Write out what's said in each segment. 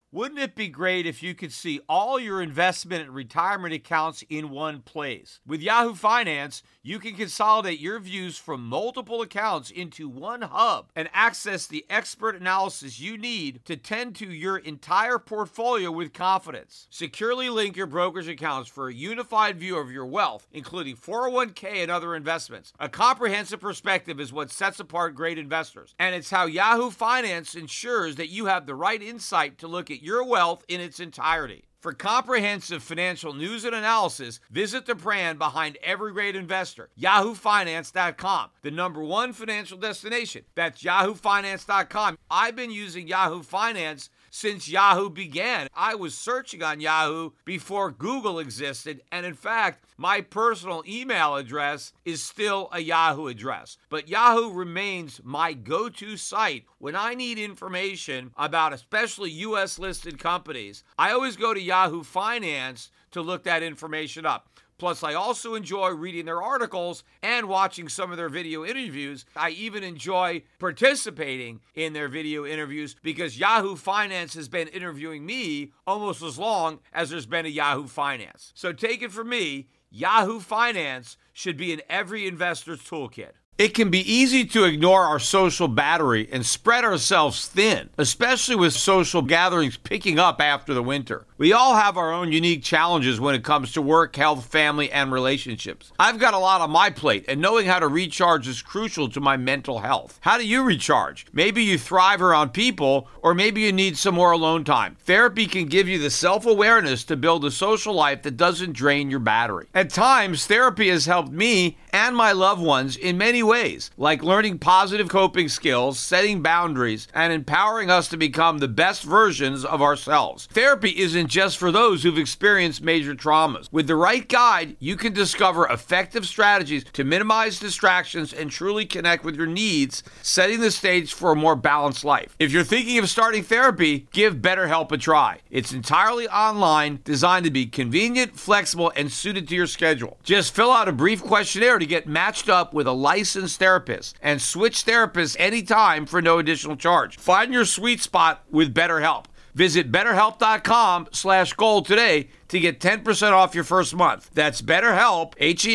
Wouldn't it be great if you could see all your investment and retirement accounts in one place? With Yahoo Finance, you can consolidate your views from multiple accounts into one hub and access the expert analysis you need to tend to your entire portfolio with confidence. Securely link your brokerage accounts for a unified view of your wealth, including 401k and other investments. A comprehensive perspective is what sets apart great investors, and it's how Yahoo Finance ensures that you have the right insight to look at your wealth in its entirety. For comprehensive financial news and analysis, visit the brand behind every great investor, yahoofinance.com, the #1 financial destination. That's yahoofinance.com. I've been using Yahoo Finance since Yahoo began. I was searching on Yahoo before Google existed, and in fact, my personal email address is still a Yahoo address. But Yahoo remains my go-to site when I need information about especially U.S.-listed companies. I always go to Yahoo Finance to look that information up. Plus, I also enjoy reading their articles and watching some of their video interviews. I even enjoy participating in their video interviews because Yahoo Finance has been interviewing me almost as long as there's been a Yahoo Finance. So take it from me, Yahoo Finance should be in every investor's toolkit. It can be easy to ignore our social battery and spread ourselves thin, especially with social gatherings picking up after the winter. We all have our own unique challenges when it comes to work, health, family, and relationships. I've got a lot on my plate, and knowing how to recharge is crucial to my mental health. How do you recharge? Maybe you thrive around people, or maybe you need some more alone time. Therapy can give you the self-awareness to build a social life that doesn't drain your battery. At times, therapy has helped me and my loved ones in many ways, like learning positive coping skills, setting boundaries, and empowering us to become the best versions of ourselves. Therapy isn't just for those who've experienced major traumas. With the right guide, you can discover effective strategies to minimize distractions and truly connect with your needs, setting the stage for a more balanced life. If you're thinking of starting therapy, give BetterHelp a try. It's entirely online, designed to be convenient, flexible, and suited to your schedule. Just fill out a brief questionnaire to get matched up with a licensed therapist and switch therapists anytime for no additional charge. Find your sweet spot with BetterHelp. Visit BetterHelp.com/gold today to get 10% off your first month. That's BetterHelp,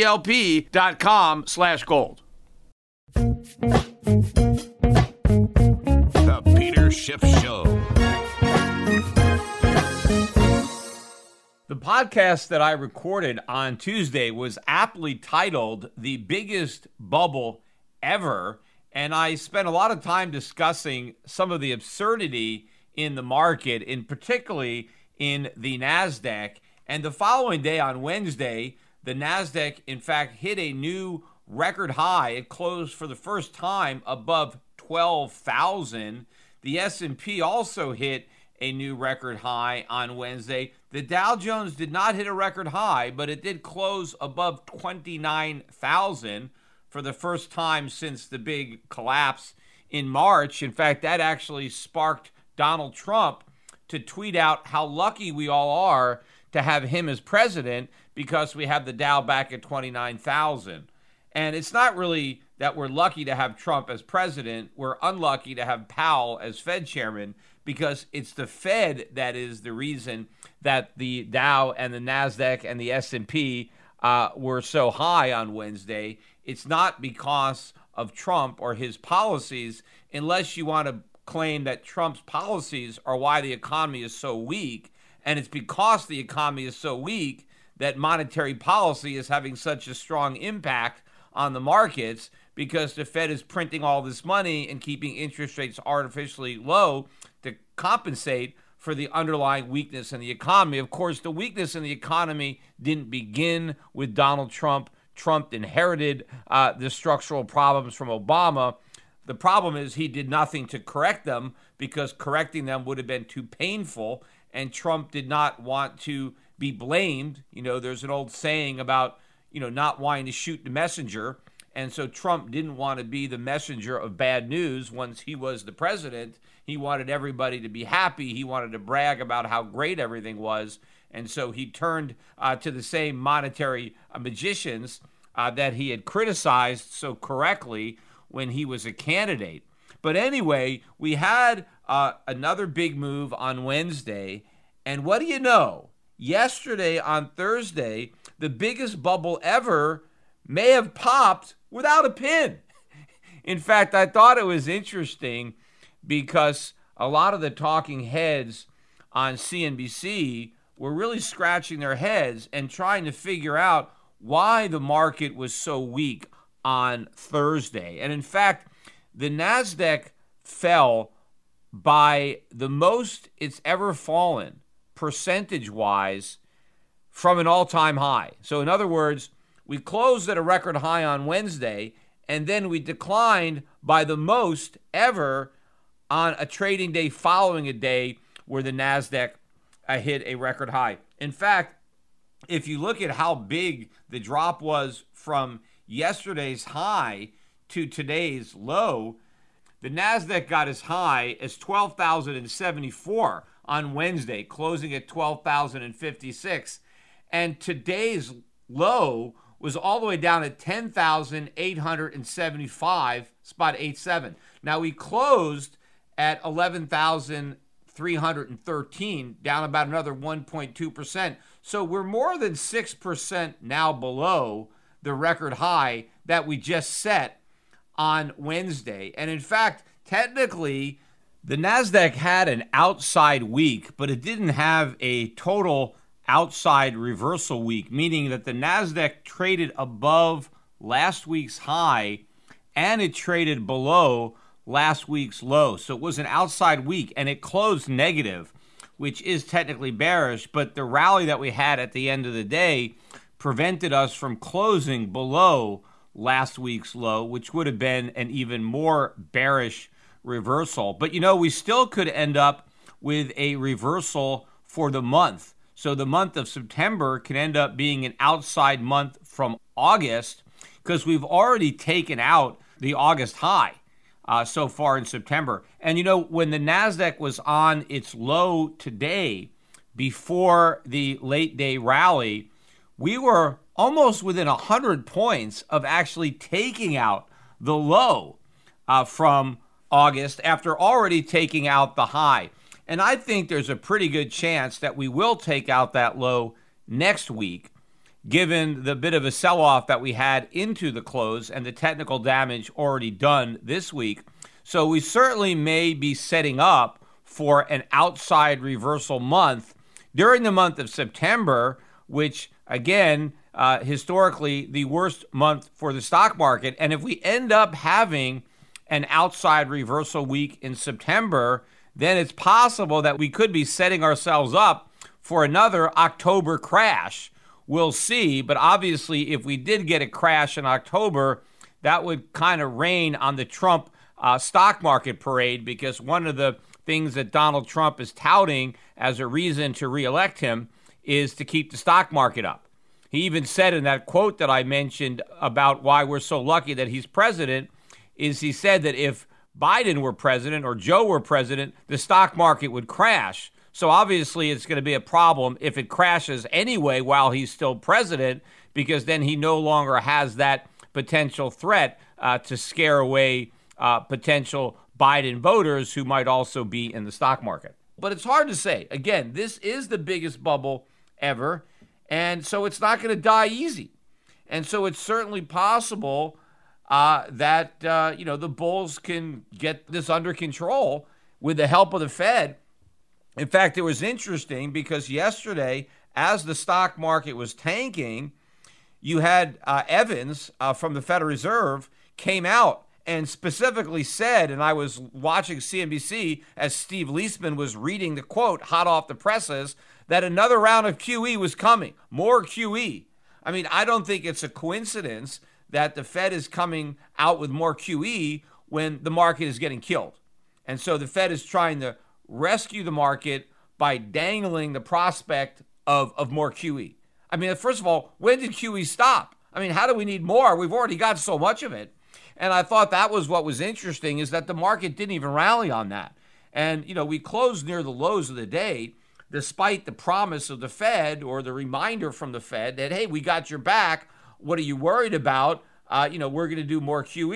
HELP.com/gold. The Peter Schiff Show. The podcast that I recorded on Tuesday was aptly titled The Biggest Bubble Ever, and I spent a lot of time discussing some of the absurdity in the market, in particularly in the NASDAQ. And the following day, on Wednesday, the NASDAQ, in fact, hit a new record high. It closed for the first time above 12,000. The S&P also hit a new record high on Wednesday. The Dow Jones did not hit a record high, but it did close above 29,000 for the first time since the big collapse in March. In fact, that actually sparked Donald Trump to tweet out how lucky we all are to have him as president because we have the Dow back at 29,000. And it's not really that we're lucky to have Trump as president. We're unlucky to have Powell as Fed chairman because it's the Fed that is the reason that the Dow and the NASDAQ and the S&P were so high on Wednesday. It's not because of Trump or his policies, unless you want to claim that Trump's policies are why the economy is so weak, and it's because the economy is so weak that monetary policy is having such a strong impact on the markets, because the Fed is printing all this money and keeping interest rates artificially low to compensate for the underlying weakness in the economy. Of course, the weakness in the economy didn't begin with Donald Trump. Trump inherited the structural problems from Obama. The problem is he did nothing to correct them because correcting them would have been too painful, and Trump did not want to be blamed. You know, there's an old saying about, not wanting to shoot the messenger, and so Trump didn't want to be the messenger of bad news once he was the president. He wanted everybody to be happy. He wanted to brag about how great everything was, and so he turned to the same monetary magicians that he had criticized so correctly when he was a candidate. But anyway, we had another big move on Wednesday. And what do you know? Yesterday on Thursday, the biggest bubble ever may have popped without a pin. In fact, I thought it was interesting because a lot of the talking heads on CNBC were really scratching their heads and trying to figure out why the market was so weak on Thursday. And in fact, the NASDAQ fell by the most it's ever fallen percentage-wise from an all-time high. So in other words, we closed at a record high on Wednesday, and then we declined by the most ever on a trading day following a day where the NASDAQ hit a record high. In fact, if you look at how big the drop was from yesterday's high to today's low, the NASDAQ got as high as 12,074 on Wednesday, closing at 12,056. And today's low was all the way down at 10,875.87. Now we closed at 11,313, down about another 1.2%. So we're more than 6% now below the record high that we just set on Wednesday. And in fact, technically, the NASDAQ had an outside week, but it didn't have a total outside reversal week, meaning that the NASDAQ traded above last week's high and it traded below last week's low. So it was an outside week and it closed negative, which is technically bearish, but the rally that we had at the end of the day prevented us from closing below last week's low, which would have been an even more bearish reversal. But we still could end up with a reversal for the month. So the month of September can end up being an outside month from August because we've already taken out the August high so far in September. And when the NASDAQ was on its low today before the late day rally, we were almost within 100 points of actually taking out the low from August after already taking out the high. And I think there's a pretty good chance that we will take out that low next week, given the bit of a sell-off that we had into the close and the technical damage already done this week. So we certainly may be setting up for an outside reversal month during the month of September, which, again, historically the worst month for the stock market. And if we end up having an outside reversal week in September, then it's possible that we could be setting ourselves up for another October crash. We'll see, but obviously if we did get a crash in October, that would kind of rain on the Trump stock market parade, because one of the things that Donald Trump is touting as a reason to reelect him is to keep the stock market up. He even said in that quote that I mentioned about why we're so lucky that he's president, is he said that if Biden were president or Joe were president, the stock market would crash. So obviously it's going to be a problem if it crashes anyway while he's still president, because then he no longer has that potential threat to scare away potential Biden voters who might also be in the stock market. But it's hard to say. Again, this is the biggest bubble ever, and so it's not going to die easy. And so it's certainly possible that the bulls can get this under control with the help of the Fed. In fact, it was interesting because yesterday, as the stock market was tanking, you had Evans from the Federal Reserve came out and specifically said, and I was watching CNBC as Steve Leisman was reading the quote hot off the presses, that another round of QE was coming, more QE. I mean, I don't think it's a coincidence that the Fed is coming out with more QE when the market is getting killed. And so the Fed is trying to rescue the market by dangling the prospect of more QE. I mean, first of all, when did QE stop? I mean, how do we need more? We've already got so much of it. And I thought that was what was interesting, is that the market didn't even rally on that. And, we closed near the lows of the day, despite the promise of the Fed or the reminder from the Fed that, hey, we got your back. What are you worried about? We're going to do more QE.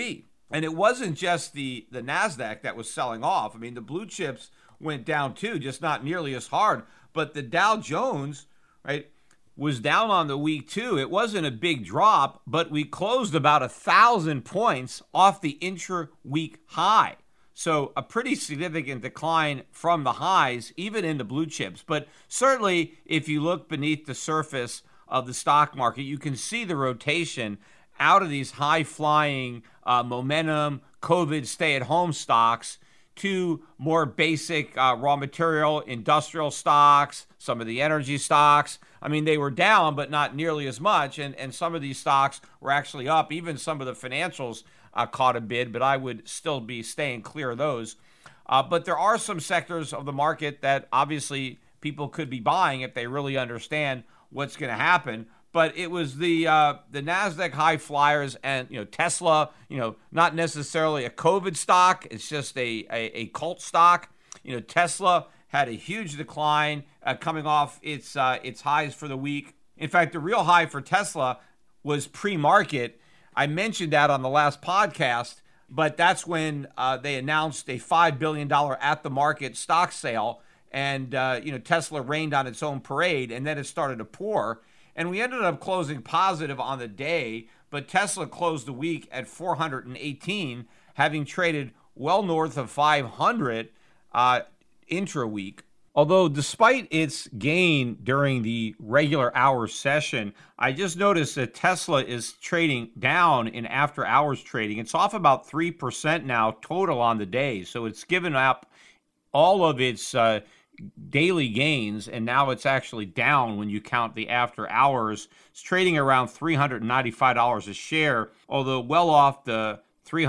And it wasn't just the NASDAQ that was selling off. I mean, the blue chips went down too, just not nearly as hard. But the Dow Jones, right, was down on the week too. It wasn't a big drop, but we closed about 1,000 points off the intra-week high. So a pretty significant decline from the highs, even in the blue chips. But certainly, if you look beneath the surface of the stock market, you can see the rotation out of these high-flying momentum, COVID stay-at-home stocks to more basic raw material, industrial stocks, some of the energy stocks. I mean, they were down, but not nearly as much. And some of these stocks were actually up. Even some of the financials caught a bid, but I would still be staying clear of those. But there are some sectors of the market that obviously people could be buying if they really understand what's going to happen. But it was the NASDAQ high flyers and, Tesla, not necessarily a COVID stock. It's just a cult stock. Tesla had a huge decline coming off its highs for the week. In fact, the real high for Tesla was pre-market. I mentioned that on the last podcast, but that's when they announced a $5 billion at-the-market stock sale. And, Tesla rained on its own parade, and then it started to pour. And we ended up closing positive on the day, but Tesla closed the week at 418, having traded well north of 500 intra-week. Although despite its gain during the regular hour session, I just noticed that Tesla is trading down in after-hours trading. It's off about 3% now total on the day, so it's given up all of its daily gains, and now it's actually down when you count the after hours. It's trading around $395 a share, although well off the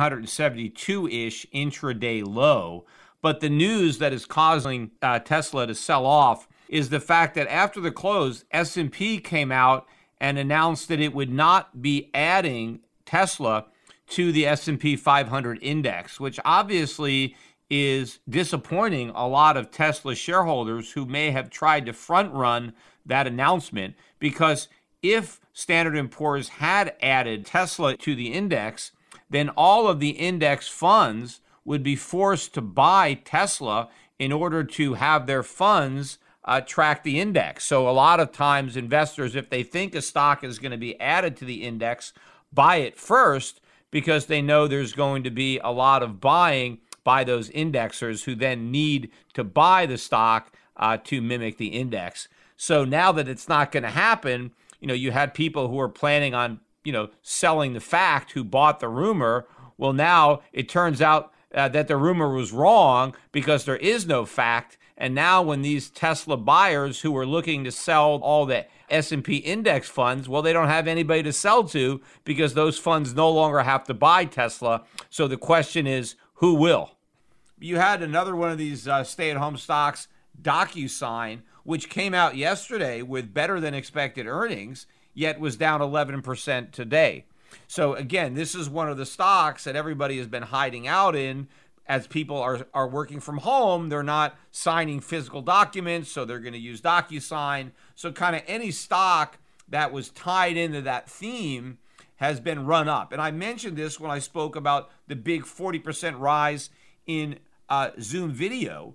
372-ish intraday low. But the news that is causing Tesla to sell off is the fact that after the close, S&P came out and announced that it would not be adding Tesla to the S&P 500 index, which obviously is disappointing a lot of Tesla shareholders who may have tried to front run that announcement, because if Standard & Poor's had added Tesla to the index, then all of the index funds would be forced to buy Tesla in order to have their funds track the index. So a lot of times investors, if they think a stock is going to be added to the index, buy it first because they know there's going to be a lot of buying by those indexers who then need to buy the stock to mimic the index. So now that it's not going to happen, you had people who are planning on, selling the fact who bought the rumor. Well, now it turns out that the rumor was wrong because there is no fact. And now when these Tesla buyers who are looking to sell all the S&P index funds, well, they don't have anybody to sell to because those funds no longer have to buy Tesla. So the question is, who will? You had another one of these stay-at-home stocks, DocuSign, which came out yesterday with better than expected earnings, yet was down 11% today. So again, this is one of the stocks that everybody has been hiding out in as people are working from home. They're not signing physical documents, so they're going to use DocuSign. So kind of any stock that was tied into that theme has been run up. And I mentioned this when I spoke about the big 40% rise in Zoom Video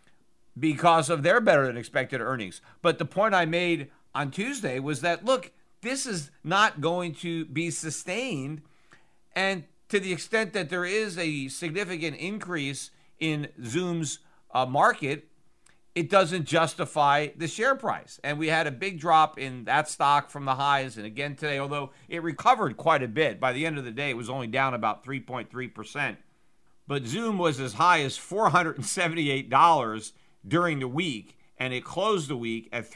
because of their better than expected earnings. But the point I made on Tuesday was that, look, this is not going to be sustained. And to the extent that there is a significant increase in Zoom's market, it doesn't justify the share price. And we had a big drop in that stock from the highs. And again today, although it recovered quite a bit, by the end of the day, it was only down about 3.3%. But Zoom was as high as $478 during the week, and it closed the week at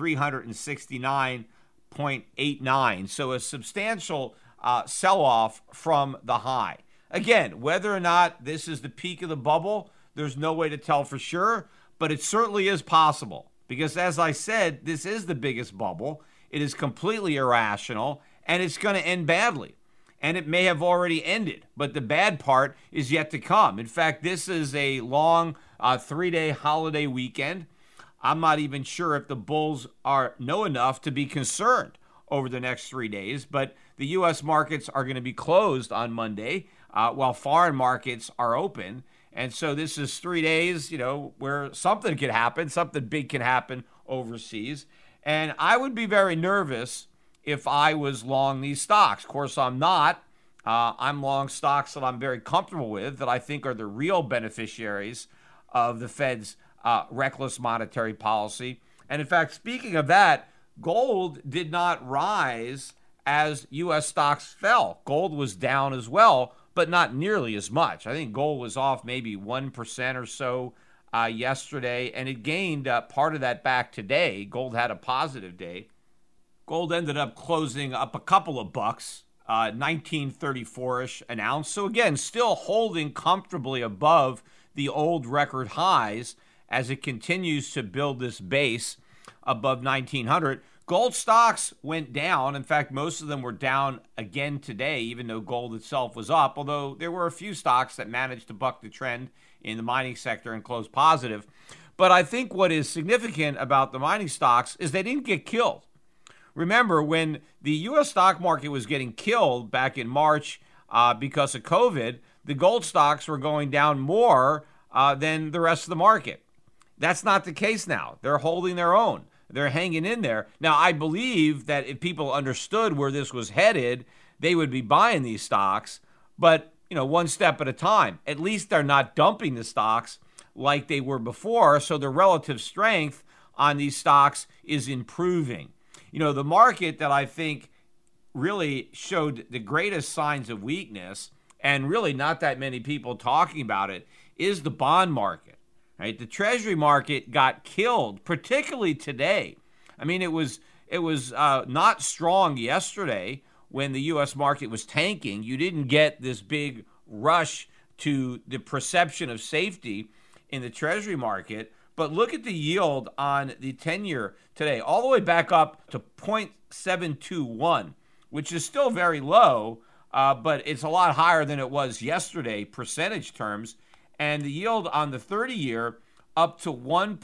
$369.89. So a substantial sell-off from the high. Again, whether or not this is the peak of the bubble, there's no way to tell for sure, but it certainly is possible. Because as I said, this is the biggest bubble. It is completely irrational, and it's going to end badly. And it may have already ended, but the bad part is yet to come. In fact, this is a long 3-day holiday weekend. I'm not even sure if the bulls know enough to be concerned over the next 3 days, but the U.S. markets are going to be closed on Monday. while foreign markets are open. And so this is 3 days, where something could happen, something big can happen overseas. And I would be very nervous if I was long these stocks. Of course, I'm not. I'm long stocks that I'm very comfortable with, that I think are the real beneficiaries of the Fed's reckless monetary policy. And in fact, speaking of that, gold did not rise as U.S. stocks fell. Gold was down as well, but not nearly as much. I think gold was off maybe 1% or so yesterday, and it gained part of that back today. Gold had a positive day. Gold ended up closing up a couple of bucks, 1934-ish an ounce. So again, still holding comfortably above the old record highs as it continues to build this base above 1900. Gold stocks went down. In fact, most of them were down again today, even though gold itself was up, although there were a few stocks that managed to buck the trend in the mining sector and close positive. But I think what is significant about the mining stocks is they didn't get killed. Remember, when the U.S. stock market was getting killed back in March because of COVID, the gold stocks were going down more than the rest of the market. That's not the case now. They're holding their own. They're hanging in there. Now, I believe that if people understood where this was headed, they would be buying these stocks, but one step at a time. At least they're not dumping the stocks like they were before, so the relative strength on these stocks is improving. The market that I think really showed the greatest signs of weakness, and really not that many people talking about it, is the bond market. Right? The Treasury market got killed, particularly today. I mean, it was not strong yesterday when the U.S. market was tanking. You didn't get this big rush to the perception of safety in the Treasury market. But look at the yield on the 10-year today, all the way back up to 0.721, which is still very low, but it's a lot higher than it was yesterday, percentage terms. And the yield on the 30-year up to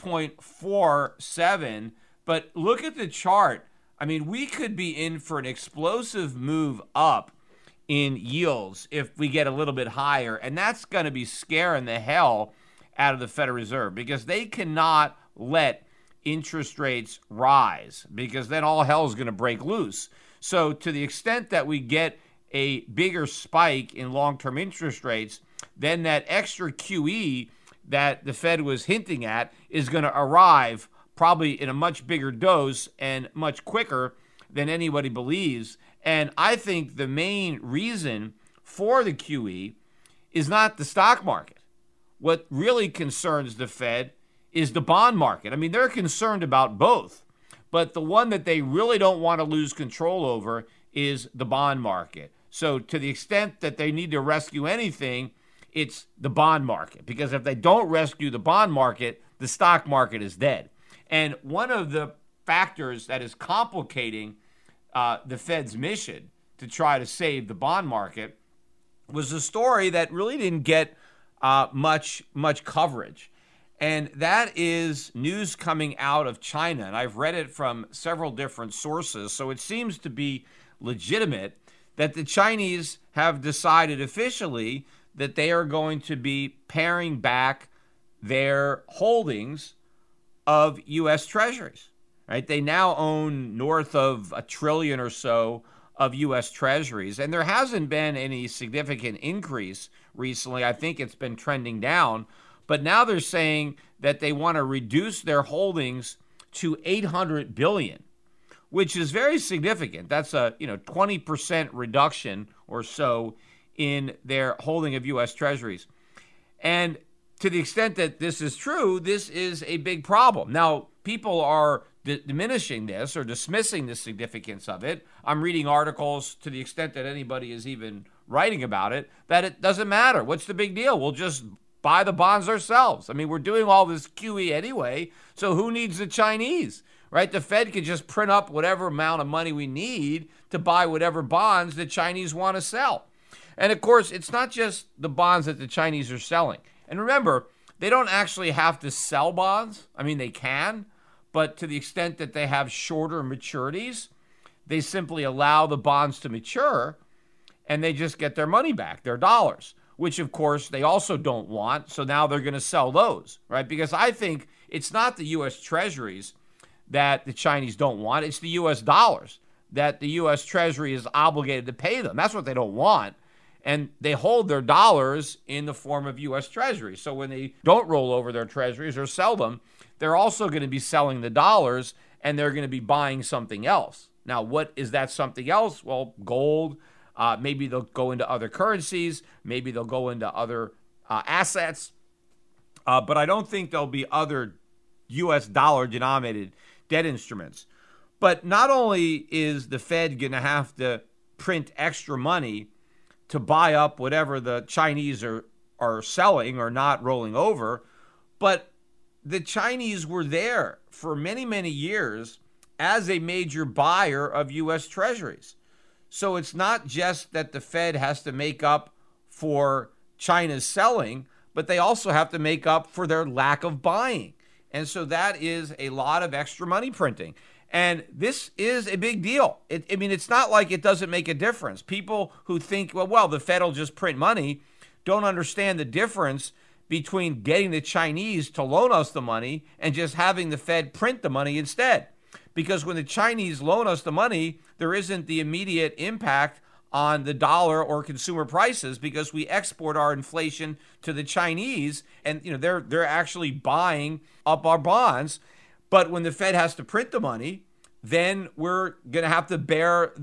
1.47. But look at the chart. I mean, we could be in for an explosive move up in yields if we get a little bit higher. And that's going to be scaring the hell out of the Federal Reserve, because they cannot let interest rates rise, because then all hell is going to break loose. So to the extent that we get a bigger spike in long-term interest rates, then that extra QE that the Fed was hinting at is going to arrive probably in a much bigger dose and much quicker than anybody believes. And I think the main reason for the QE is not the stock market. What really concerns the Fed is the bond market. I mean, they're concerned about both, but the one that they really don't want to lose control over is the bond market. So to the extent that they need to rescue anything, it's the bond market, because if they don't rescue the bond market, the stock market is dead. And one of the factors that is complicating the Fed's mission to try to save the bond market was a story that really didn't get much coverage. And that is news coming out of China. And I've read it from several different sources. So it seems to be legitimate that the Chinese have decided officially that they are going to be paring back their holdings of U.S. Treasuries. Right? They now own north of $1 trillion or so of U.S. Treasuries, and there hasn't been any significant increase recently. I think it's been trending down, but now they're saying that they want to reduce their holdings to $800 billion, which is very significant. That's a 20% reduction or so in their holding of U.S. Treasuries. And to the extent that this is true, this is a big problem. Now, people are diminishing this or dismissing the significance of it. I'm reading articles, to the extent that anybody is even writing about it, that it doesn't matter. What's the big deal? We'll just buy the bonds ourselves. I mean, we're doing all this QE anyway, so who needs the Chinese, right? The Fed can just print up whatever amount of money we need to buy whatever bonds the Chinese want to sell. And of course, it's not just the bonds that the Chinese are selling. And remember, they don't actually have to sell bonds. I mean, they can, but to the extent that they have shorter maturities, they simply allow the bonds to mature. and they just get their money back, their dollars, which of course they also don't want. So now they're going to sell those, right? Because I think it's not the U.S. Treasuries that the Chinese don't want. It's the U.S. dollars that the U.S. Treasury is obligated to pay them. That's what they don't want. And they hold their dollars in the form of U.S. Treasuries. So when they don't roll over their treasuries or sell them, they're also going to be selling the dollars, and they're going to be buying something else. Now, what is that something else? Well, gold. Maybe they'll go into other currencies. Maybe they'll go into other assets. But I don't think there'll be other U.S. dollar-denominated debt instruments. But not only is the Fed going to have to print extra money to buy up whatever the Chinese are selling or not rolling over, but the Chinese were there for many, many years as a major buyer of U.S. Treasuries. So it's not just that the Fed has to make up for China's selling, but they also have to make up for their lack of buying. And so that is a lot of extra money printing. And this is a big deal. It's not like it doesn't make a difference. People who think, well, the Fed will just print money, don't understand the difference between getting the Chinese to loan us the money and just having the Fed print the money instead. Because when the Chinese loan us the money, there isn't the immediate impact on the dollar or consumer prices because we export our inflation to the Chinese, and they're actually buying up our bonds. But when the Fed has to print the money, then we're going to have to bear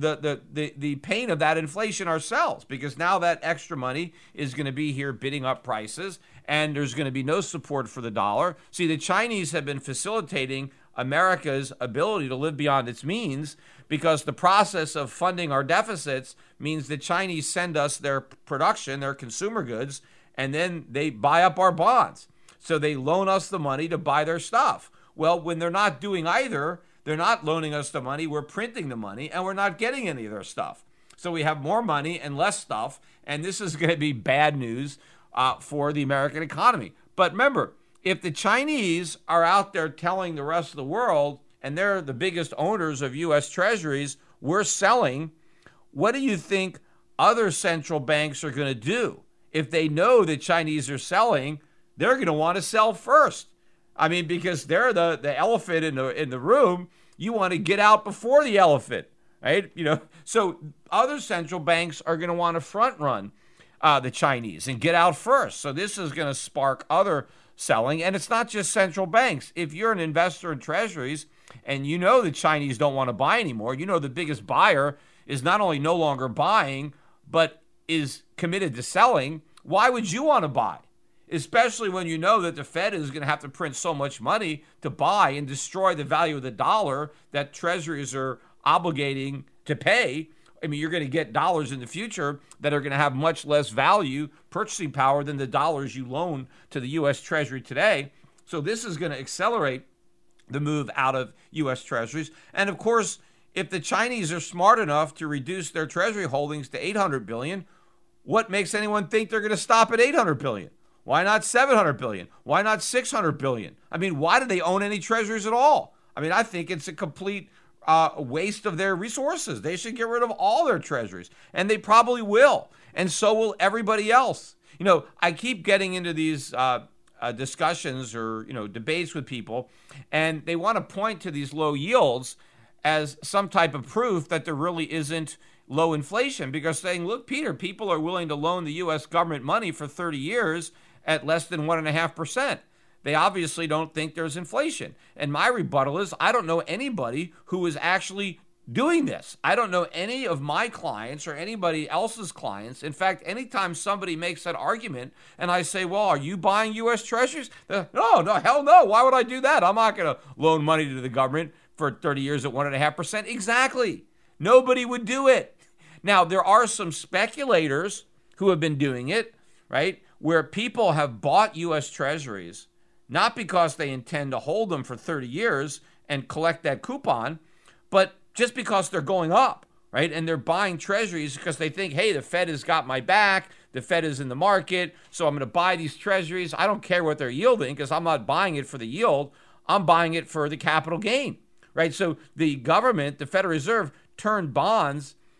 the pain of that inflation ourselves, because now that extra money is going to be here bidding up prices, and there's going to be no support for the dollar. See, the Chinese have been facilitating America's ability to live beyond its means, because the process of funding our deficits means the Chinese send us their production, their consumer goods, and then they buy up our bonds. So they loan us the money to buy their stuff. Well, when they're not doing either, they're not loaning us the money, we're printing the money, and we're not getting any of their stuff. So we have more money and less stuff, and this is going to be bad news for the American economy. But remember, if the Chinese are out there telling the rest of the world, and they're the biggest owners of U.S. Treasuries, we're selling, what do you think other central banks are going to do? If they know the Chinese are selling, they're going to want to sell first. Because they're the elephant in the room. You want to get out before the elephant, right? So other central banks are going to want to front run the Chinese and get out first. So this is going to spark other selling. And it's not just central banks. If you're an investor in treasuries and you know the Chinese don't want to buy anymore, the biggest buyer is not only no longer buying, but is committed to selling, why would you want to buy? Especially when you know that the Fed is going to have to print so much money to buy and destroy the value of the dollar that treasuries are obligating to pay. You're going to get dollars in the future that are going to have much less value, purchasing power, than the dollars you loan to the U.S. Treasury today. So this is going to accelerate the move out of U.S. Treasuries. And of course, if the Chinese are smart enough to reduce their Treasury holdings to $800 billion, what makes anyone think they're going to stop at $800 billion? Why not $700 billion? Why not $600 billion? Why do they own any treasuries at all? I think it's a complete waste of their resources. They should get rid of all their treasuries, and they probably will, and so will everybody else. I keep getting into these discussions or debates with people, and they want to point to these low yields as some type of proof that there really isn't low inflation, because saying, look, Peter, people are willing to loan the U.S. government money for 30 years at less than 1.5%. They obviously don't think there's inflation. And my rebuttal is, I don't know anybody who is actually doing this. I don't know any of my clients or anybody else's clients. In fact, anytime somebody makes that argument and I say, well, are you buying U.S. Treasuries? No, hell no. Why would I do that? I'm not going to loan money to the government for 30 years at 1.5%. Exactly. Nobody would do it. Now, there are some speculators who have been doing it, right, where people have bought U.S. Treasuries, not because they intend to hold them for 30 years and collect that coupon, but just because they're going up, right? And they're buying treasuries because they think, hey, the Fed has got my back, the Fed is in the market, so I'm going to buy these treasuries. I don't care what they're yielding because I'm not buying it for the yield. I'm buying it for the capital gain, right? So the government, the Federal Reserve, turned bonds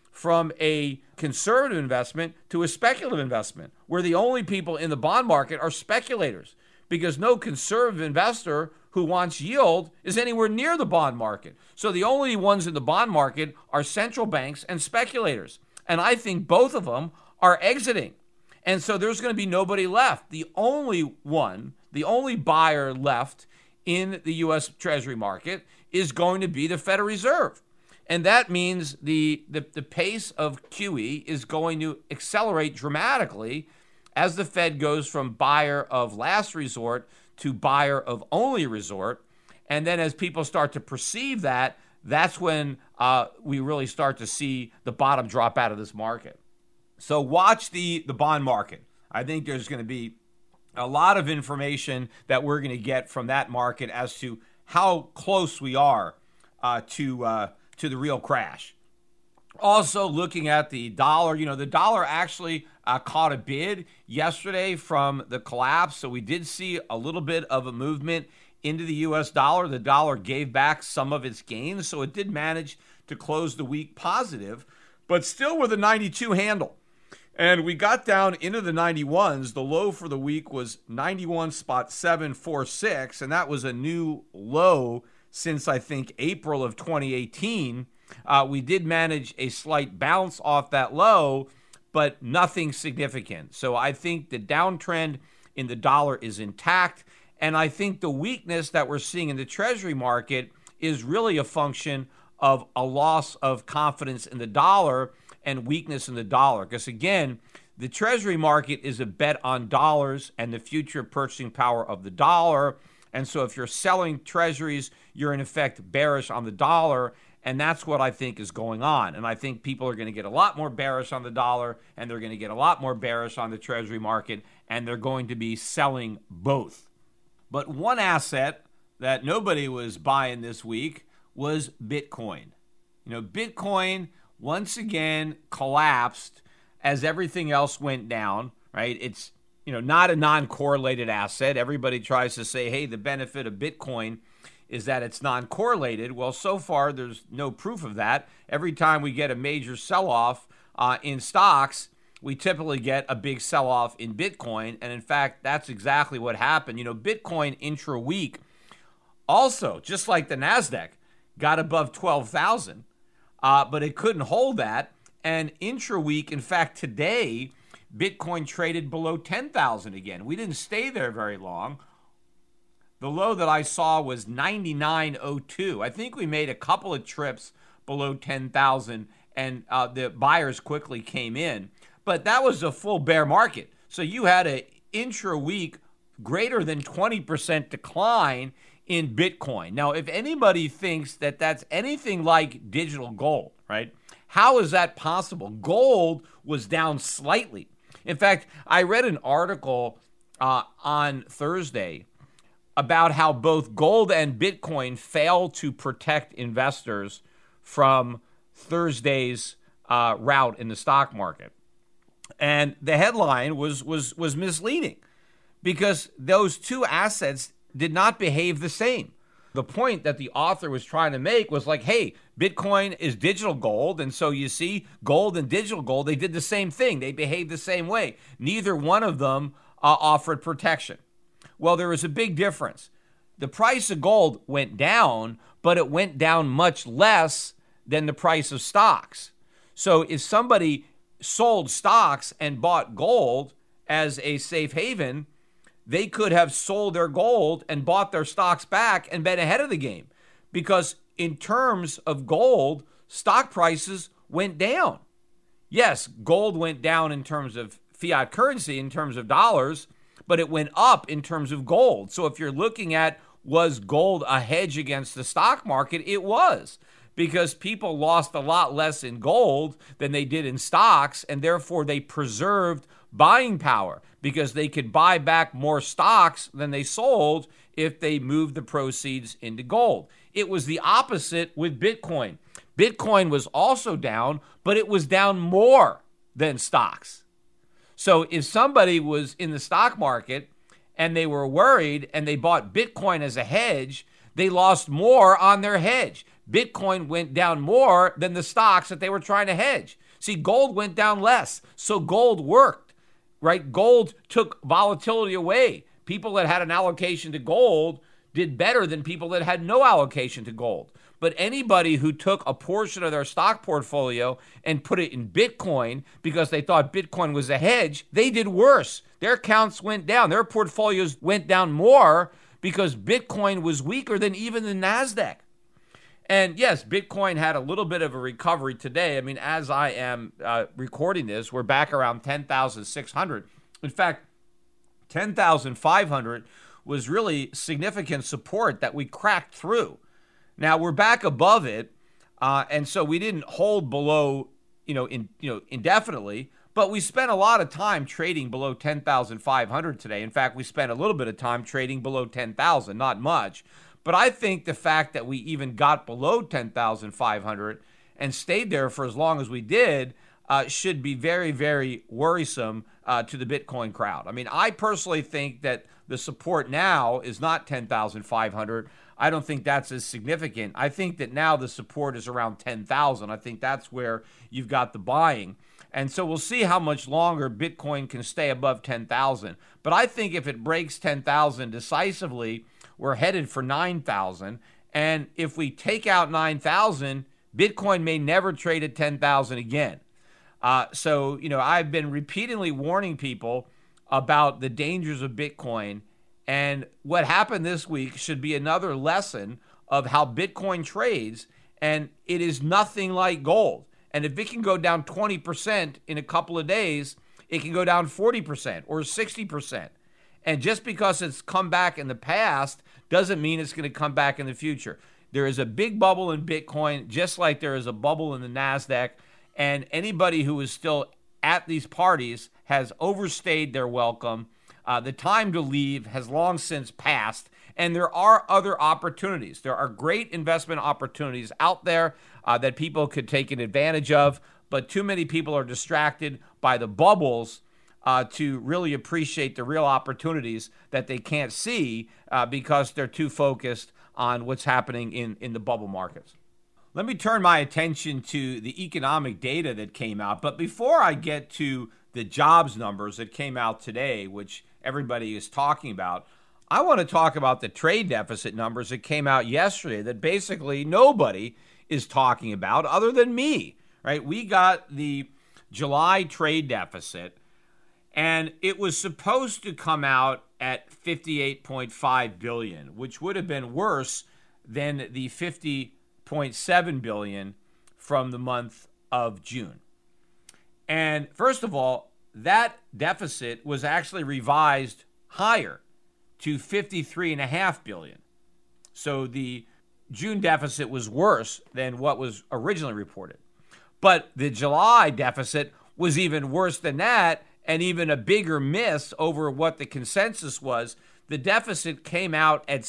from a conservative investment to a speculative investment, where the only people in the bond market are speculators, because no conservative investor who wants yield is anywhere near the bond market. So the only ones in the bond market are central banks and speculators. And I think both of them are exiting. And so there's going to be nobody left. The only buyer left in the U.S. Treasury market is going to be the Federal Reserve. And that means the pace of QE is going to accelerate dramatically as the Fed goes from buyer of last resort to buyer of only resort. And then as people start to perceive that, that's when we really start to see the bottom drop out of this market. So watch the bond market. I think there's going to be a lot of information that we're going to get from that market as to how close we are to the real crash. Also, looking at the dollar, the dollar actually caught a bid yesterday from the collapse. So we did see a little bit of a movement into the U.S. dollar. The dollar gave back some of its gains. So it did manage to close the week positive, but still with a 92 handle. And we got down into the 91s. The low for the week was 91.746, and that was a new low since, I think, April of 2018. We did manage a slight bounce off that low, but nothing significant. So I think the downtrend in the dollar is intact, and I think the weakness that we're seeing in the Treasury market is really a function of a loss of confidence in the dollar and weakness in the dollar. Because again, the Treasury market is a bet on dollars and the future purchasing power of the dollar. And so if you're selling treasuries, you're in effect bearish on the dollar. And that's what I think is going on. And I think people are going to get a lot more bearish on the dollar, and they're going to get a lot more bearish on the Treasury market, and they're going to be selling both. But one asset that nobody was buying this week was Bitcoin. Bitcoin once again collapsed as everything else went down, right? It's, not a non-correlated asset. Everybody tries to say, hey, the benefit of Bitcoin is that it's non-correlated. Well, so far, there's no proof of that. Every time we get a major sell-off in stocks, we typically get a big sell-off in Bitcoin. And in fact, that's exactly what happened. Bitcoin intra-week also, just like the NASDAQ, got above 12,000, but it couldn't hold that. And intra-week, in fact, today, Bitcoin traded below 10,000 again. We didn't stay there very long. The low that I saw was 99.02. I think we made a couple of trips below 10,000, and the buyers quickly came in. But that was a full bear market. So you had an intra-week greater than 20% decline in Bitcoin. Now, if anybody thinks that that's anything like digital gold, right? How is that possible? Gold was down slightly. In fact, I read an article on Thursday about how both gold and Bitcoin failed to protect investors from Thursday's rout in the stock market. And the headline was misleading because those two assets did not behave the same. The point that the author was trying to make was like, hey, Bitcoin is digital gold. And so you see, gold and digital gold, they did the same thing. They behaved the same way. Neither one of them offered protection. Well, there was a big difference. The price of gold went down, but it went down much less than the price of stocks. So if somebody sold stocks and bought gold as a safe haven, they could have sold their gold and bought their stocks back and been ahead of the game. Because in terms of gold, stock prices went down. Yes, gold went down in terms of fiat currency, in terms of dollars, but it went up in terms of gold. So if you're looking at, was gold a hedge against the stock market? It was, because people lost a lot less in gold than they did in stocks, and therefore they preserved buying power because they could buy back more stocks than they sold if they moved the proceeds into gold. It was the opposite with Bitcoin. Bitcoin was also down, but it was down more than stocks. So if somebody was in the stock market and they were worried and they bought Bitcoin as a hedge, they lost more on their hedge. Bitcoin went down more than the stocks that they were trying to hedge. See, gold went down less, so gold worked, right? Gold took volatility away. People that had an allocation to gold did better than people that had no allocation to gold. But anybody who took a portion of their stock portfolio and put it in Bitcoin because they thought Bitcoin was a hedge, they did worse. Their accounts went down. Their portfolios went down more because Bitcoin was weaker than even the NASDAQ. And yes, Bitcoin had a little bit of a recovery today. I mean, as I am recording this, we're back around 10,600. In fact, 10,500 was really significant support that we cracked through. Now we're back above it, and so we didn't hold below, indefinitely. But we spent a lot of time trading below 10,500 today. In fact, we spent a little bit of time trading below 10,000, not much. But I think the fact that we even got below 10,500 and stayed there for as long as we did should be very, very worrisome to the Bitcoin crowd. I mean, I personally think that the support now is not 10,500. I don't think that's as significant. I think that now the support is around 10,000. I think that's where you've got the buying. And so we'll see how much longer Bitcoin can stay above 10,000. But I think if it breaks 10,000 decisively, we're headed for 9,000. And if we take out 9,000, Bitcoin may never trade at 10,000 again. So I've been repeatedly warning people about the dangers of Bitcoin. And what happened this week should be another lesson of how Bitcoin trades. And it is nothing like gold. And if it can go down 20% in a couple of days, it can go down 40% or 60%. And just because it's come back in the past doesn't mean it's going to come back in the future. There is a big bubble in Bitcoin, just like there is a bubble in the NASDAQ. And anybody who is still at these parties has overstayed their welcome. The time to leave has long since passed. And there are other opportunities. There are great investment opportunities out there that people could take advantage of. But too many people are distracted by the bubbles to really appreciate the real opportunities that they can't see because they're too focused on what's happening in the bubble markets. Let me turn my attention to the economic data that came out. But before I get to the jobs numbers that came out today, which everybody is talking about, I want to talk about the trade deficit numbers that came out yesterday that basically nobody is talking about other than me, right? We got the July trade deficit, and it was supposed to come out at $58.5 billion, which would have been worse than the $50.7 billion from the month of June. And first of all, that deficit was actually revised higher to $53.5 billion. So the June deficit was worse than what was originally reported. But the July deficit was even worse than that, and even a bigger miss over what the consensus was. The deficit came out at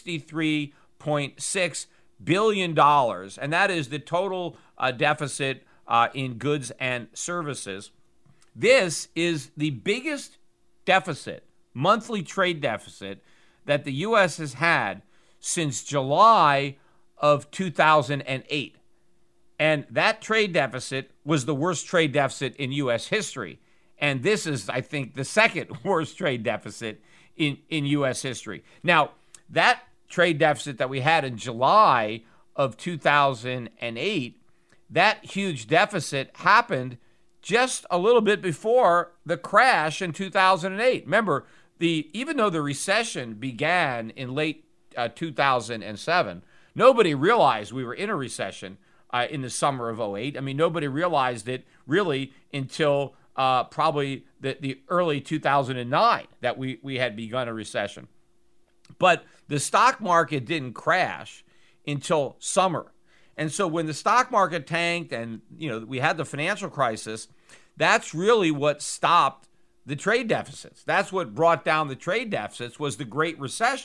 $63.6 billion, and that is the total deficit in goods and services. This is the biggest deficit, monthly trade deficit, that the U.S. has had since July of 2008. And that trade deficit was the worst trade deficit in U.S. history. And this is, I think, the second worst trade deficit in U.S. history. Now, that trade deficit that we had in July of 2008, that huge deficit happened just a little bit before the crash in 2008. Remember, even though the recession began in late 2007, nobody realized we were in a recession in the summer of 2008. I mean, nobody realized it really until probably the early 2009 that we had begun a recession. But the stock market didn't crash until summer. And so when the stock market tanked and we had the financial crisis, that's really what stopped the trade deficits. That's what brought down the trade deficits was the Great Recession.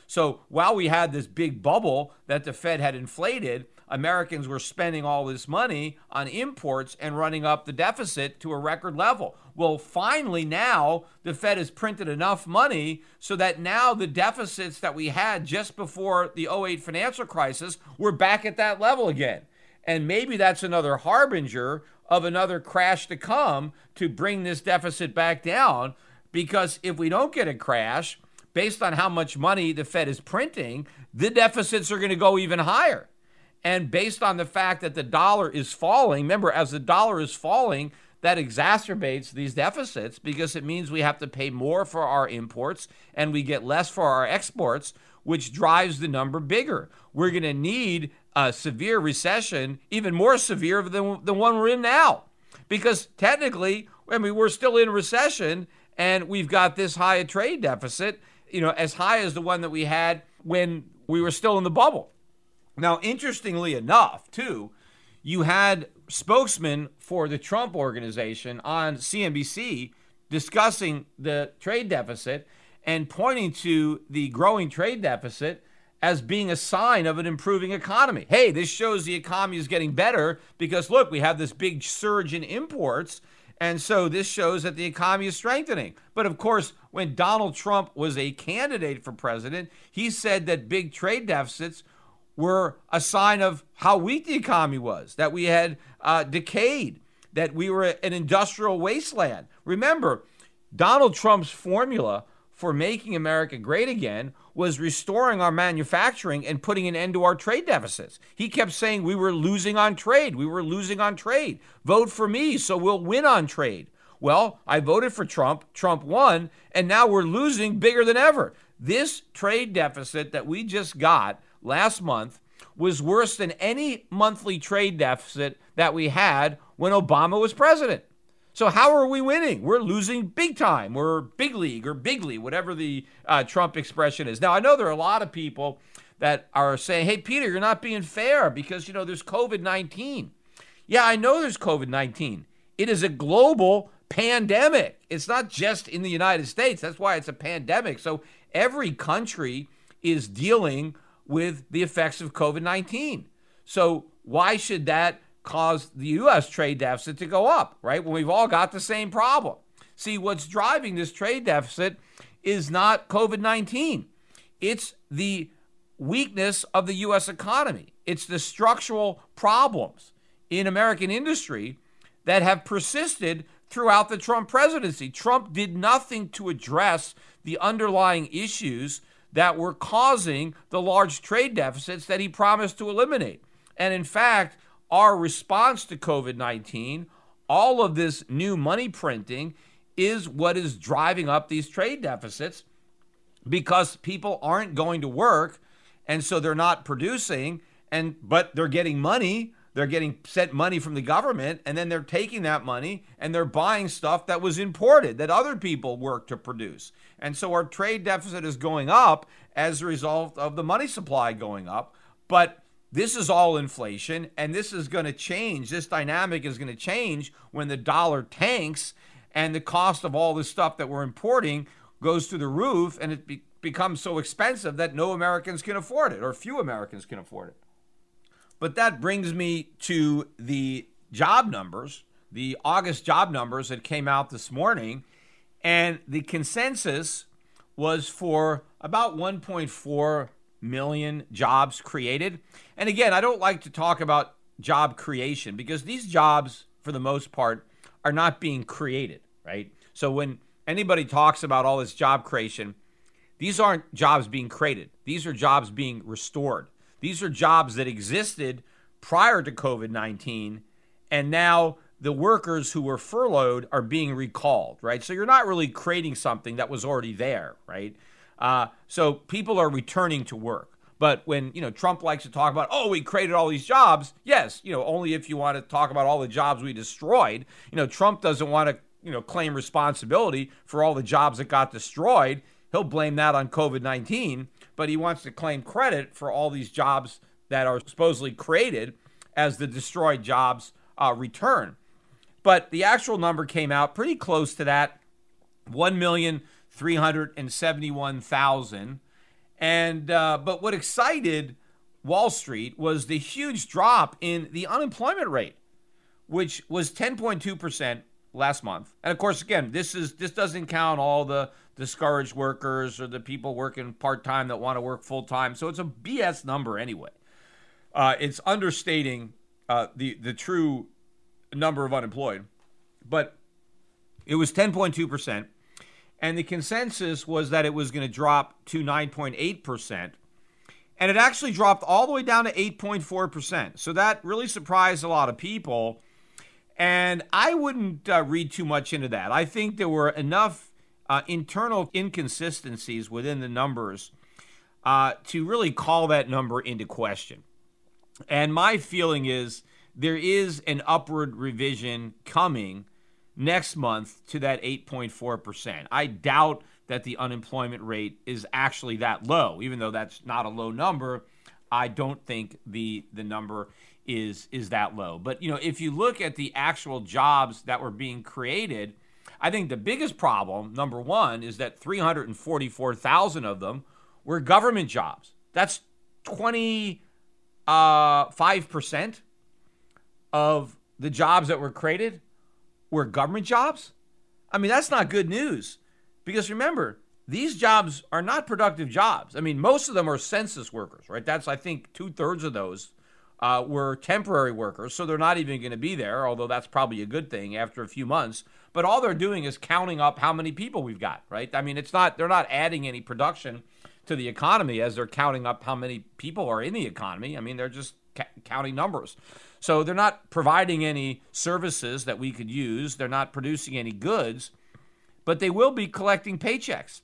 So while we had this big bubble that the Fed had inflated, Americans were spending all this money on imports and running up the deficit to a record level. Well, finally now the Fed has printed enough money so that now the deficits that we had just before the '08 financial crisis, we're back at that level again. And maybe that's another harbinger of another crash to come to bring this deficit back down. Because if we don't get a crash, based on how much money the Fed is printing, the deficits are going to go even higher. And based on the fact that the dollar is falling, remember, as the dollar is falling, that exacerbates these deficits because it means we have to pay more for our imports and we get less for our exports, which drives the number bigger. We're going to need a severe recession, even more severe than the one we're in now. Because technically, I mean, we're still in recession and we've got this high a trade deficit, as high as the one that we had when we were still in the bubble. Now, interestingly enough, too, you had spokesmen for the Trump organization on CNBC discussing the trade deficit and pointing to the growing trade deficit as being a sign of an improving economy. Hey, this shows the economy is getting better because, look, we have this big surge in imports, and so this shows that the economy is strengthening. But, of course, when Donald Trump was a candidate for president, he said that big trade deficits were a sign of how weak the economy was, that we had decayed, that we were an industrial wasteland. Remember, Donald Trump's formula for making America great again was restoring our manufacturing and putting an end to our trade deficits. He kept saying we were losing on trade. We were losing on trade. Vote for me so we'll win on trade. Well, I voted for Trump. Trump won, and now we're losing bigger than ever. This trade deficit that we just got last month was worse than any monthly trade deficit that we had when Obama was president. So how are we winning? We're losing big time. We're big league or bigly, whatever the Trump expression is. Now, I know there are a lot of people that are saying, hey, Peter, you're not being fair because, there's COVID-19. Yeah, I know there's COVID-19. It is a global pandemic. It's not just in the United States. That's why it's a pandemic. So every country is dealing with the effects of COVID-19. So why should that cause the U.S. trade deficit to go up, right? When we've all got the same problem. See, what's driving this trade deficit is not COVID-19. It's the weakness of the U.S. economy. It's the structural problems in American industry that have persisted throughout the Trump presidency. Trump did nothing to address the underlying issues that were causing the large trade deficits that he promised to eliminate. And in fact, our response to COVID-19, all of this new money printing, is what is driving up these trade deficits because people aren't going to work, and so they're not producing, but they're getting money. They're getting sent money from the government, and then they're taking that money and they're buying stuff that was imported that other people worked to produce. And so our trade deficit is going up as a result of the money supply going up. But this is all inflation, and this is going to change. This dynamic is going to change when the dollar tanks and the cost of all this stuff that we're importing goes through the roof, and it becomes so expensive that no Americans can afford it, or few Americans can afford it. But that brings me to the job numbers, the August job numbers that came out this morning, and the consensus was for about 1.4 million jobs created. And again, I don't like to talk about job creation because these jobs, for the most part, are not being created, right? So when anybody talks about all this job creation, these aren't jobs being created. These are jobs being restored. These are jobs that existed prior to COVID-19, and now the workers who were furloughed are being recalled, right? So you're not really creating something that was already there, right? So people are returning to work. But when, Trump likes to talk about, we created all these jobs, yes, only if you want to talk about all the jobs we destroyed. Trump doesn't want to, claim responsibility for all the jobs that got destroyed. He'll blame that on COVID-19, but he wants to claim credit for all these jobs that are supposedly created as the destroyed jobs return. But the actual number came out pretty close to that, 1,371,000. But what excited Wall Street was the huge drop in the unemployment rate, which was 10.2% last month. And of course, again, this doesn't count all the discouraged workers or the people working part-time that want to work full-time. So it's a BS number anyway. It's understating the true number of unemployed. But it was 10.2%. And the consensus was that it was going to drop to 9.8%. And it actually dropped all the way down to 8.4%. So that really surprised a lot of people. And I wouldn't read too much into that. I think there were enough internal inconsistencies within the numbers to really call that number into question. And my feeling is there is an upward revision coming next month to that 8.4%. I doubt that the unemployment rate is actually that low. Even though that's not a low number, I don't think the number is that low. But, if you look at the actual jobs that were being created, I think the biggest problem, number one, is that 344,000 of them were government jobs. That's 25% of the jobs that were created were government jobs. I mean, that's not good news, because remember, these jobs are not productive jobs. I mean, most of them are census workers, right? That's, I think, 2/3 of those were temporary workers, so they're not even going to be there, although that's probably a good thing after a few months. But all they're doing is counting up how many people we've got, right? I mean, they're not adding any production to the economy as they're counting up how many people are in the economy. I mean, they're just counting numbers. So they're not providing any services that we could use. They're not producing any goods, but they will be collecting paychecks.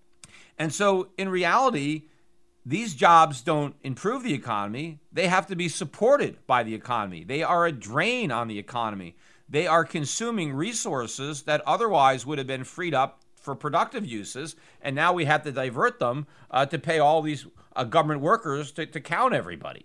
And so in reality, these jobs don't improve the economy. They have to be supported by the economy. They are a drain on the economy. They are consuming resources that otherwise would have been freed up for productive uses, and now we have to divert them to pay all these government workers to count everybody.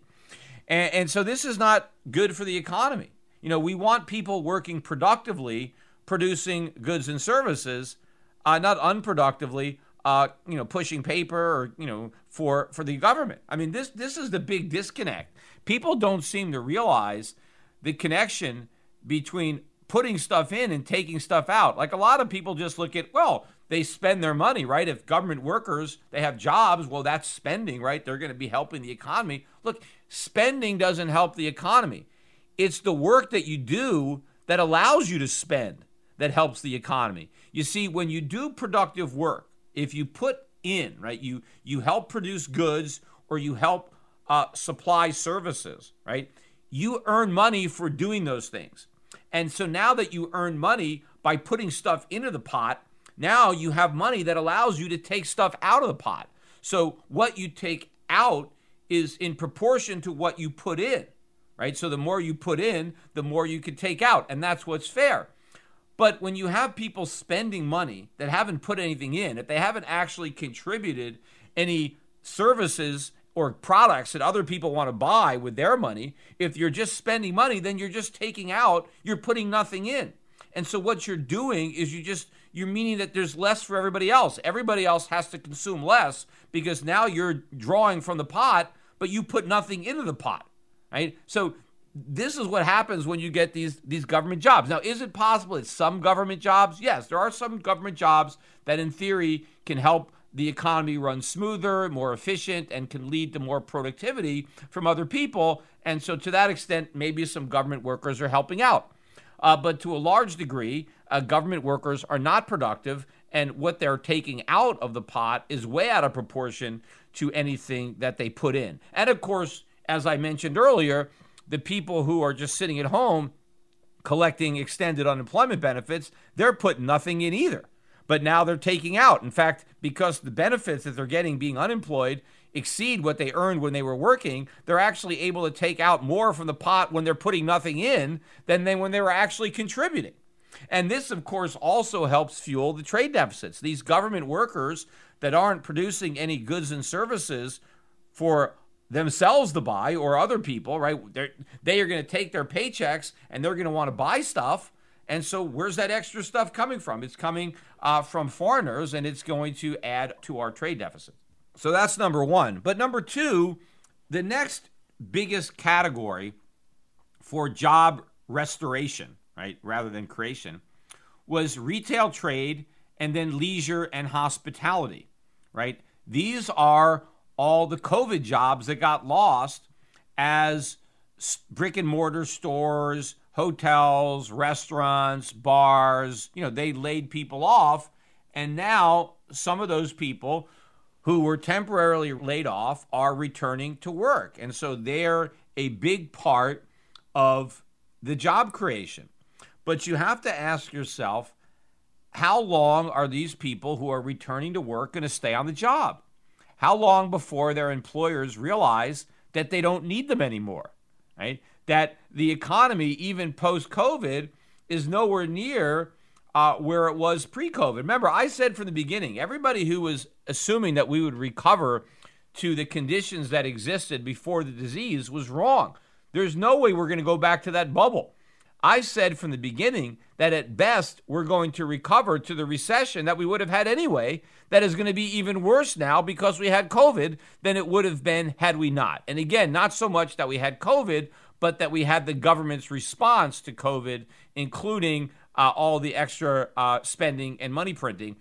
And so this is not good for the economy. We want people working productively, producing goods and services, not unproductively, pushing paper or, for the government. I mean, this is the big disconnect. People don't seem to realize the connection between putting stuff in and taking stuff out. Like, a lot of people just look at, well, they spend their money, right? If government workers, they have jobs, well, that's spending, right? They're going to be helping the economy. Look, spending doesn't help the economy. It's the work that you do that allows you to spend that helps the economy. You see, when you do productive work, if you put in, right, you help produce goods or you help supply services, right, you earn money for doing those things. And so now that you earn money by putting stuff into the pot, now you have money that allows you to take stuff out of the pot. So what you take out is in proportion to what you put in, right? So the more you put in, the more you can take out, and that's what's fair. But when you have people spending money that haven't put anything in, if they haven't actually contributed any services or products that other people want to buy with their money, if you're just spending money, then you're just taking out, you're putting nothing in. And so what you're doing is you're meaning that there's less for everybody else. Everybody else has to consume less because now you're drawing from the pot, but you put nothing into the pot, right? So this is what happens when you get these government jobs. Now, is it possible that some government jobs? Yes, there are some government jobs that in theory can help the economy run smoother, more efficient, and can lead to more productivity from other people. And so to that extent, maybe some government workers are helping out. But to a large degree, government workers are not productive, and what they're taking out of the pot is way out of proportion to anything that they put in. And of course, as I mentioned earlier, the people who are just sitting at home collecting extended unemployment benefits, they're putting nothing in either. But now they're taking out. In fact, because the benefits that they're getting being unemployed exceed what they earned when they were working, they're actually able to take out more from the pot when they're putting nothing in than when they were actually contributing. And this, of course, also helps fuel the trade deficits. These government workers that aren't producing any goods and services for themselves to buy or other people, right? They are going to take their paychecks and they're going to want to buy stuff. And so where's that extra stuff coming from? It's coming from foreigners, and it's going to add to our trade deficit. So that's number one. But number two, the next biggest category for job restoration, right, rather than creation, was retail trade and then leisure and hospitality, right? These are all the COVID jobs that got lost as brick and mortar stores, hotels, restaurants, bars, they laid people off. And now some of those people who were temporarily laid off are returning to work. And so they're a big part of the job creation. But you have to ask yourself, how long are these people who are returning to work going to stay on the job? How long before their employers realize that they don't need them anymore, right? That the economy, even post-COVID, is nowhere near where it was pre-COVID. Remember, I said from the beginning, everybody who was assuming that we would recover to the conditions that existed before the disease was wrong. There's no way we're going to go back to that bubble. I said from the beginning that at best we're going to recover to the recession that we would have had anyway, that is going to be even worse now because we had COVID than it would have been had we not. And again, not so much that we had COVID, but that we had the government's response to COVID, including all the extra spending and money printing.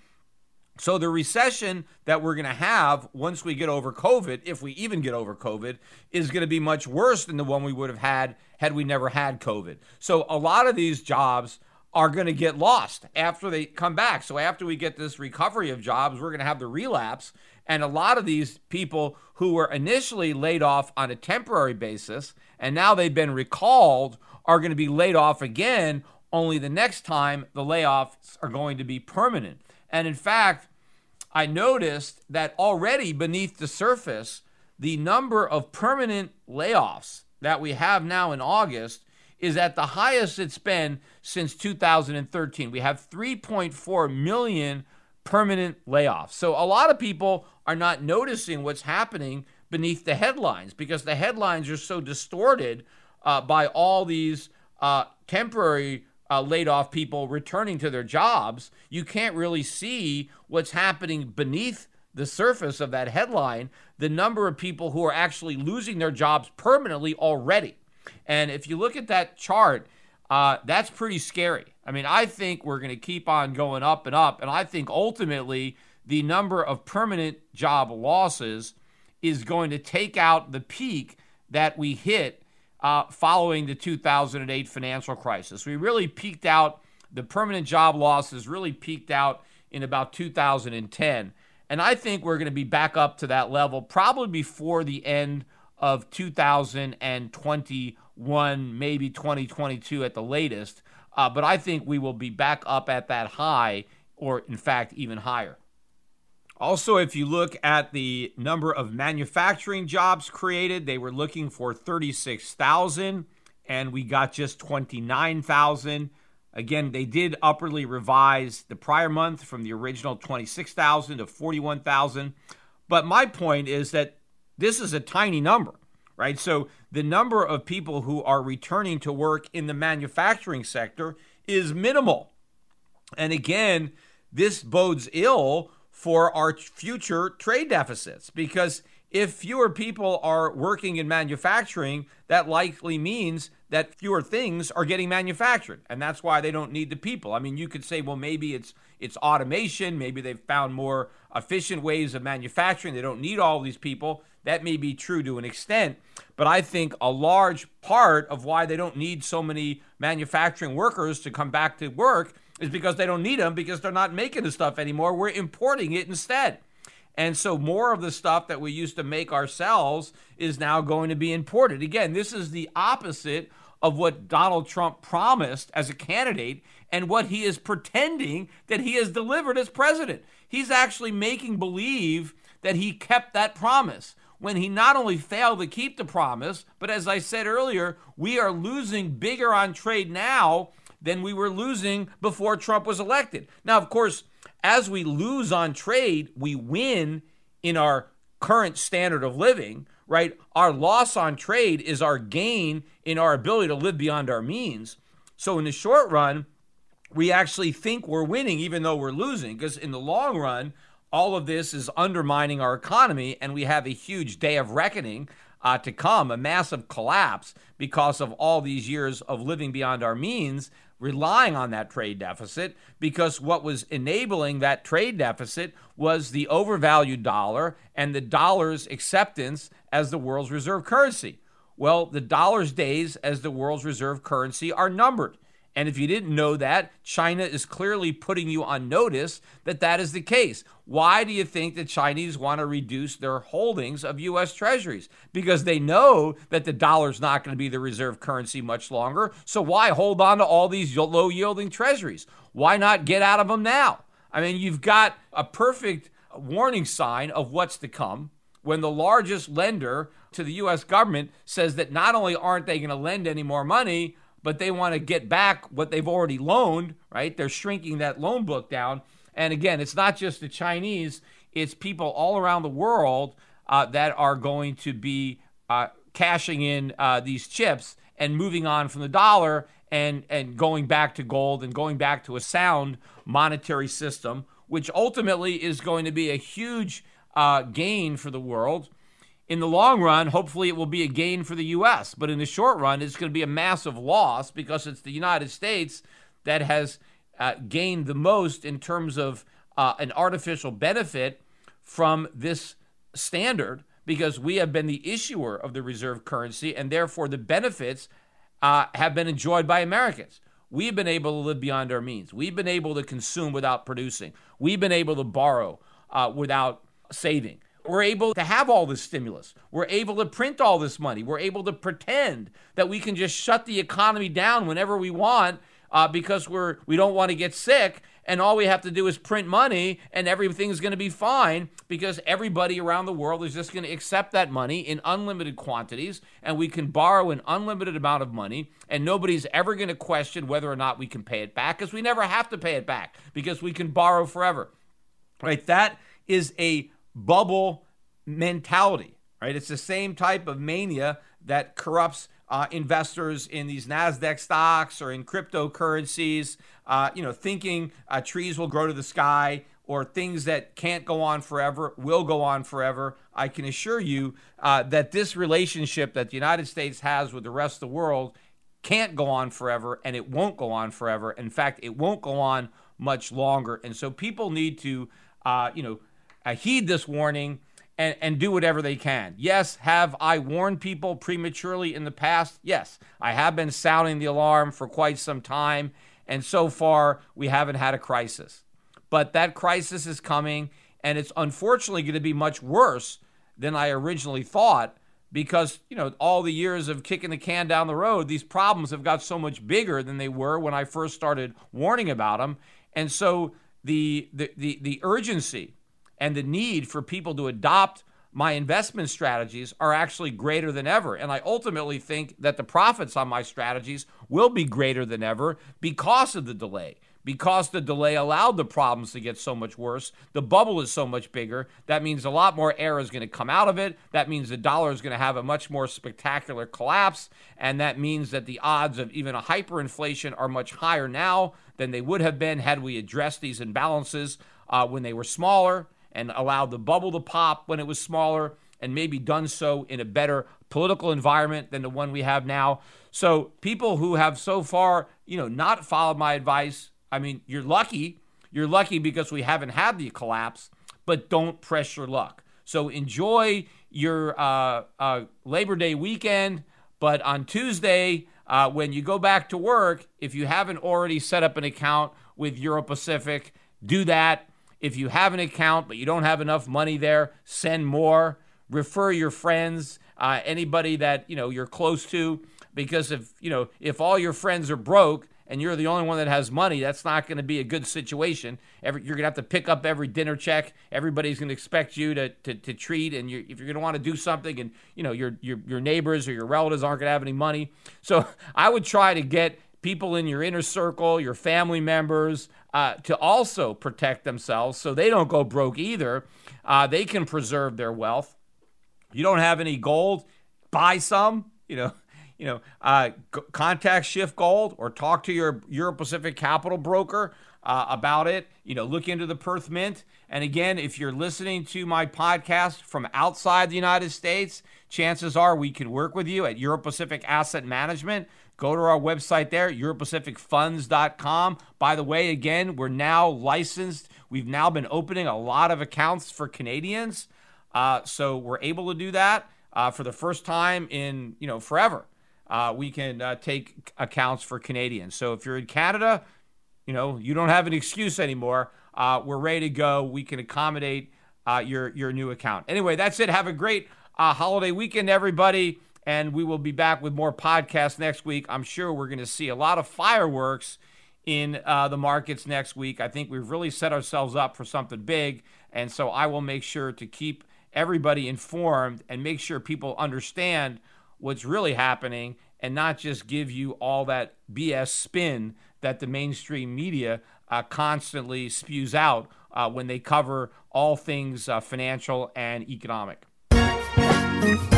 So the recession that we're going to have once we get over COVID, if we even get over COVID, is going to be much worse than the one we would have had we never had COVID. So a lot of these jobs are going to get lost after they come back. So after we get this recovery of jobs, we're going to have the relapse. And a lot of these people who were initially laid off on a temporary basis and now they've been recalled are going to be laid off again, only the next time the layoffs are going to be permanent. And in fact, I noticed that already beneath the surface, the number of permanent layoffs that we have now in August is at the highest it's been since 2013. We have 3.4 million permanent layoffs. So a lot of people are not noticing what's happening beneath the headlines because the headlines are so distorted by all these temporary laid off people returning to their jobs. You can't really see what's happening beneath the surface of that headline, the number of people who are actually losing their jobs permanently already. And if you look at that chart, that's pretty scary. I mean, I think we're going to keep on going up and up. And I think ultimately the number of permanent job losses is going to take out the peak that we hit following the 2008 financial crisis. We really peaked out, the permanent job losses really peaked out in about 2010. And I think we're going to be back up to that level probably before the end of 2021, maybe 2022 at the latest. But I think we will be back up at that high, or in fact, even higher. Also, if you look at the number of manufacturing jobs created, they were looking for 36,000, and we got just 29,000. Again, they did upwardly revise the prior month from the original 26,000 to 41,000. But my point is that this is a tiny number, right? So the number of people who are returning to work in the manufacturing sector is minimal. And again, this bodes ill for our future trade deficits, because if fewer people are working in manufacturing, that likely means that fewer things are getting manufactured, and that's why they don't need the people. I mean, you could say, well, maybe it's automation, maybe they've found more efficient ways of manufacturing, they don't need all these people. That may be true to an extent, but I think a large part of why they don't need so many manufacturing workers to come back to work is because they don't need them, because they're not making the stuff anymore. We're importing it instead. And so more of the stuff that we used to make ourselves is now going to be imported. Again, this is the opposite of what Donald Trump promised as a candidate and what he is pretending that he has delivered as president. He's actually making believe that he kept that promise, when he not only failed to keep the promise, but as I said earlier, we are losing bigger on trade now than we were losing before Trump was elected. Now, of course, as we lose on trade, we win in our current standard of living, right? Our loss on trade is our gain in our ability to live beyond our means. So in the short run, we actually think we're winning even though we're losing, because in the long run, all of this is undermining our economy, and we have a huge day of reckoning to come, a massive collapse because of all these years of living beyond our means, relying on that trade deficit, because what was enabling that trade deficit was the overvalued dollar and the dollar's acceptance as the world's reserve currency. Well, the dollar's days as the world's reserve currency are numbered. And if you didn't know that, China is clearly putting you on notice that that is the case. Why do you think the Chinese want to reduce their holdings of U.S. treasuries? Because they know that the dollar's not going to be the reserve currency much longer. So why hold on to all these low-yielding treasuries? Why not get out of them now? I mean, you've got a perfect warning sign of what's to come when the largest lender to the U.S. government says that not only aren't they going to lend any more money, but they want to get back what they've already loaned, right? They're shrinking that loan book down. And again, it's not just the Chinese, it's people all around the world that are going to be cashing in these chips and moving on from the dollar and going back to gold and going back to a sound monetary system, which ultimately is going to be a huge gain for the world. In the long run, hopefully it will be a gain for the U.S., but in the short run, it's going to be a massive loss because it's the United States that has gained the most in terms of an artificial benefit from this standard, because we have been the issuer of the reserve currency, and therefore the benefits have been enjoyed by Americans. We've been able to live beyond our means. We've been able to consume without producing. We've been able to borrow without saving. We're able to have all this stimulus. We're able to print all this money. We're able to pretend that we can just shut the economy down whenever we want because we don't want to get sick, and all we have to do is print money and everything's going to be fine because everybody around the world is just going to accept that money in unlimited quantities, and we can borrow an unlimited amount of money, and nobody's ever going to question whether or not we can pay it back because we never have to pay it back because we can borrow forever. Right? That is a bubble mentality, right? It's the same type of mania that corrupts investors in these NASDAQ stocks or in cryptocurrencies, thinking trees will grow to the sky or things that can't go on forever will go on forever. I can assure you that this relationship that the United States has with the rest of the world can't go on forever, and it won't go on forever. In fact, it won't go on much longer. And so people need to, heed this warning and do whatever they can. Yes, have I warned people prematurely in the past? Yes, I have been sounding the alarm for quite some time, and so far we haven't had a crisis. But that crisis is coming, and it's unfortunately going to be much worse than I originally thought because, all the years of kicking the can down the road, these problems have got so much bigger than they were when I first started warning about them. And so the urgency and the need for people to adopt my investment strategies are actually greater than ever. And I ultimately think that the profits on my strategies will be greater than ever because of the delay. Because the delay allowed the problems to get so much worse. The bubble is so much bigger. That means a lot more air is going to come out of it. That means the dollar is going to have a much more spectacular collapse. And that means that the odds of even a hyperinflation are much higher now than they would have been had we addressed these imbalances when they were smaller and allowed the bubble to pop when it was smaller, and maybe done so in a better political environment than the one we have now. So people who have so far, not followed my advice, I mean, you're lucky. You're lucky because we haven't had the collapse, but don't press your luck. So enjoy your Labor Day weekend, but on Tuesday, when you go back to work, if you haven't already set up an account with Euro Pacific, do that. If you have an account but you don't have enough money there, send more. Refer your friends, anybody that you're close to, because if all your friends are broke and you're the only one that has money, that's not going to be a good situation. You're going to have to pick up every dinner check. Everybody's going to expect you to treat, and if you're going to want to do something, and your neighbors or your relatives aren't going to have any money. So I would try to get people in your inner circle, your family members, to also protect themselves so they don't go broke either. They can preserve their wealth. You don't have any gold, buy some. contact Shift Gold or talk to your Euro Pacific Capital broker about it. Look into the Perth Mint. And again, if you're listening to my podcast from outside the United States, chances are we can work with you at Euro Pacific Asset Management. Go to our website there, europacificfunds.com. By the way, again, we're now licensed. We've now been opening a lot of accounts for Canadians. So we're able to do that for the first time in, forever. We can take accounts for Canadians. So if you're in Canada, you don't have an excuse anymore. We're ready to go. We can accommodate your new account. Anyway, that's it. Have a great holiday weekend, everybody. And we will be back with more podcasts next week. I'm sure we're going to see a lot of fireworks in the markets next week. I think we've really set ourselves up for something big. And so I will make sure to keep everybody informed and make sure people understand what's really happening and not just give you all that BS spin that the mainstream media constantly spews out when they cover all things financial and economic.